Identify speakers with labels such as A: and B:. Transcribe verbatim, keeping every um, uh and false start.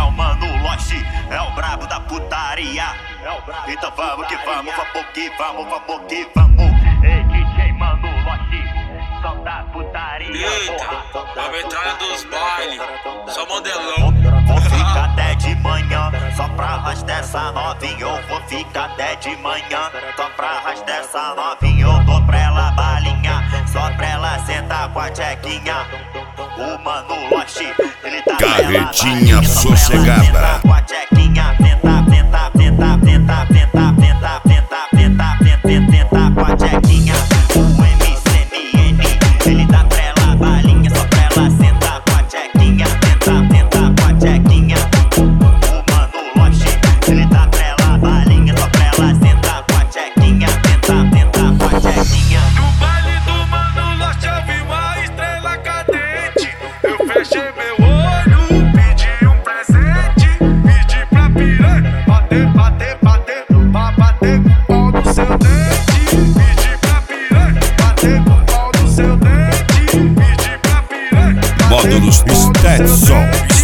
A: o Mano Lost, é o brabo da putaria. Então vamos que vamos, vamos que vamos, vamos que vamos. Ei, D J Mano Lost, solta a putaria.
B: Eita, a metralha dos bailes, só modelão.
A: Vou ficar até de manhã, só pra arrastar essa novinha. Eu vou ficar até de manhã, só pra arrastar essa novinha. Eu dou pra ela balinha, só pra ela sentar com a tchequinha. O Mano Lost, ele tá
C: Carretinha sossegada.
A: Com a tchequinha, senta, senta, senta, senta, senta, senta, senta, senta, senta, senta com a tchequinha. O M C M N, ele dá pra ela balinha, só pra ela sentar com a tchequinha, senta, senta com a tchequinha. O Mano Lost, ele dá pra ela balinha, só pra ela sentar com a tchequinha, senta, senta com a tchequinha.
B: No baile do Mano Lost eu vi uma estrela cadente. Eu fechei meu olho, pedi um presente, pedi pra piranha bater, bater, bater, pra bater com o pau no seu dente. Pedi pra piranha bater com o pau no seu dente. Pedi pra piranha bater
C: Módulos
B: com o pau no seu
C: Stetson.
B: dente.